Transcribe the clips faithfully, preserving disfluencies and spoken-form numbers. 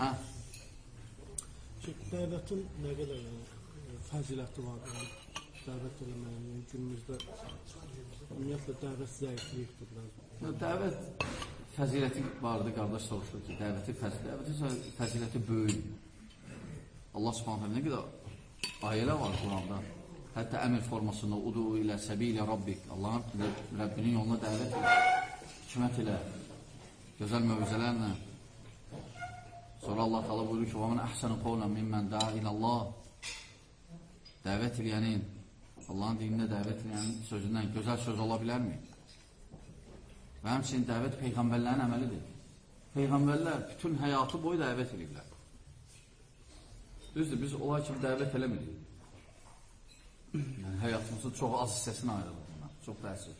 Hə? Dəvətin nə qədər yəni, fəziləti var, yəni, dəvət eləməyin, günümüzdə ümumiyyətlə dəvət zəifliyikdir. Dəvət fəziləti vardı, qardaş soruşur ki, dəvəti fəziləti, fəziləti böyük. Allah subhanətlə nə qədər ayələr var Quranda. Hətta əmr formasında udu ilə, səbi ilə Rabbik, Allahın Rəbbinin yoluna dəvət ilə, hikmət ilə, gözəl mövzələrlə. Sonra Allah Teala buyurur ki, وَمَنْ أَحْسَنُ قَوْلًا مِمَّنْ دَعَا إِلَى اللّٰهِ Dəvət eləyənin, Allahın dinində dəvət eləyənin sözündən gözəl söz ola bilərmi? Və həmçinin dəvət Peyğəmbərlərin əməlidir. Peyğəmbərlər bütün həyatı boyu dəvət edirlər. Düzdür, biz olay kimi dəvət eləmirik. Yəni, həyatımızın çox az hissəsini ayırılır bunlar, çox təəssüf.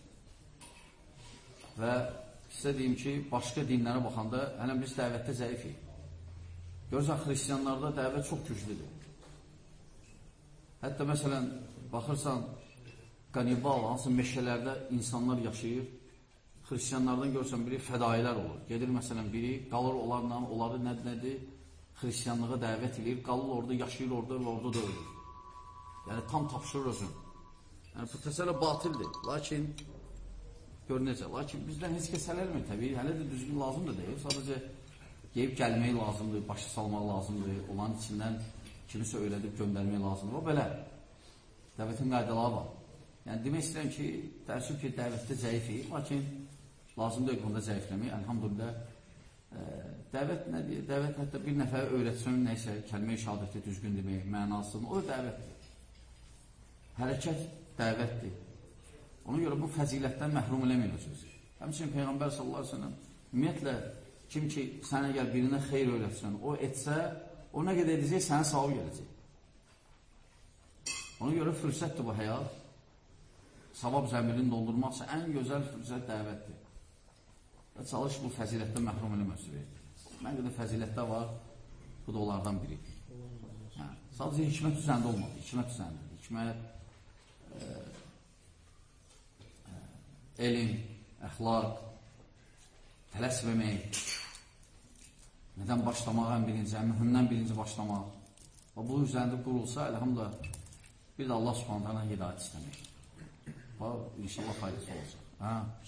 Və sizə deyim ki, başqa dinlərə baxanda, hələm biz dəvətdə zəifik. Görürsən, xristiyanlarda dəvət çox güclüdür. Hətta məsələn, baxırsan, qanibal, hansı meşələrdə insanlar yaşayır, xristiyanlardan görürsən, biri fədailər olur. Gedir, məsələn, biri qalır onlarla, onları nədir, nədir, xristiyanlığa dəvət edir, qalır orada, yaşayır orada və orada da ölür. Yəni, tam tapşırır özün. Yəni, bu təsələ batildir. Lakin, gör necə, lakin bizdən heç kəs sələlmir, təbii, hələ də düzgün lazımdır deyil. Sadəcə, yeyib gəlmək lazımdır, başı salmaq lazımdır, olan içindən kimisə öyrədib göndərmək lazımdır. O, belə, dəvətin qaydaları var. Yəni, demək istəyirəm ki, təəssüf ki, dəvətdə zəifik, lakin lazımdır qonuda zəifləmək. Elhamdülillah, dəvət nədir? Dəvət hətta bir nəfər öyrətsən, nəysə, kəlmə-i şəhadəti düzgün demək, mənasını, o da dəvətdir. Hərəkət dəvətdir. Ona görə bu fəzilətdən məhrum eləməyəcəksiniz. Həmçinin Peyğəmbər sallallahu aleyhi ve sellem ümumiyyətlə, kim ki, sən əgər birinə xeyr öyrətsən, o etsə, o nə qədər edəcək, sənə savab gələcək. Ona görə fürsətdir bu həyat. Savab zəmirini doldurmaqsa ən gözəl fürsət dəvətdir. Və çalış bu fəzilətdən məhrum eləməsin. Mən qədər fəzilətdə var, bu da onlardan biri. Hə, sadəcə hikmət üzərində olmadı, hikmət üzərində. Hikmət, e, e, elm, əxlaq, tələsməmək, nədən başlamaq ən birinci, ən mühümdən birinci başlamaq. Və bu üzərində qurulsa, elhamdülillah, bir də Allah subhanətlə hidayət istəmək. Bu, inşallah faydası olacaq. Hə?